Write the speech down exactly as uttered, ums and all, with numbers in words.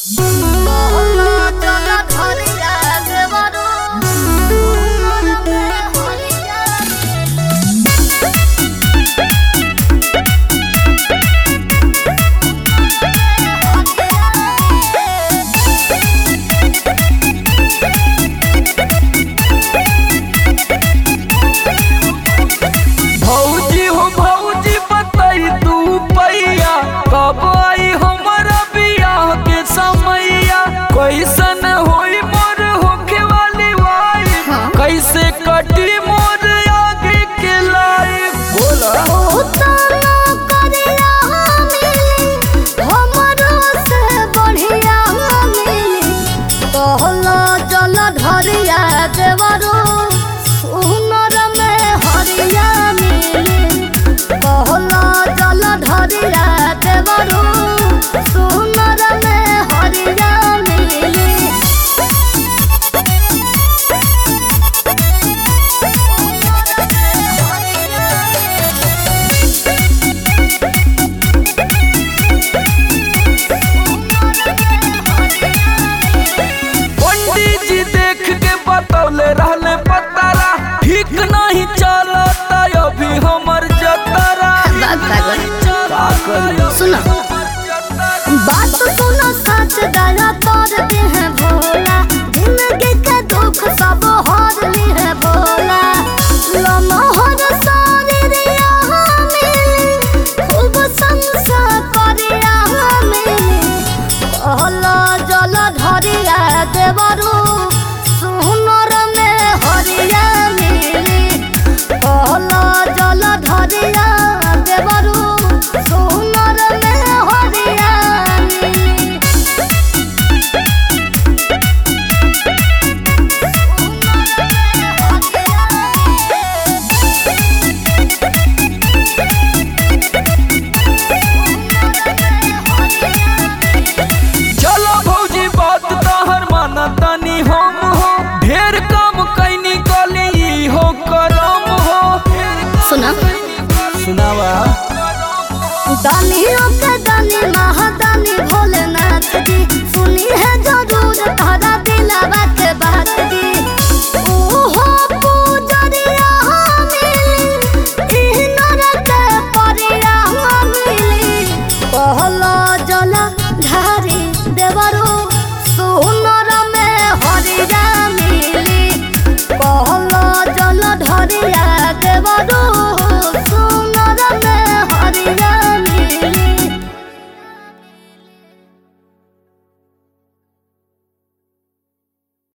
भौजी हो भौजी बताई तू पैया कब आई हमारा बियाह के समैया। कैसन होई मोर होखे वाली वाइफ, कैसे कटी मोर आगे के लाइफ। बोला चल धरिया देवरो सुनर में हरिया मिली, कहला चल धरिया देवरो सुनर में हरिया मिली। पंडित जी देख के बतौले रहले पतारा, ठीक नहीं चलता अभी हमर जतरा। सुनो बात सुनो सच दया तोर दे है भोला, जिंदगी के दुख सब हर ली है भोला। लमहर सारी रिया मिली, खूब संसार करिया मिली, कहला जल धरिया देवरू सुनर में हरिया मिली, कहला जल धरिया देवरू सुनर में हरिया मिली। चलो भौजी बात तहर माना तनी हम हो, ढेर काम कैनी कली हो करम हो। सुना सुनावा दानियों के दानी महादानी भोले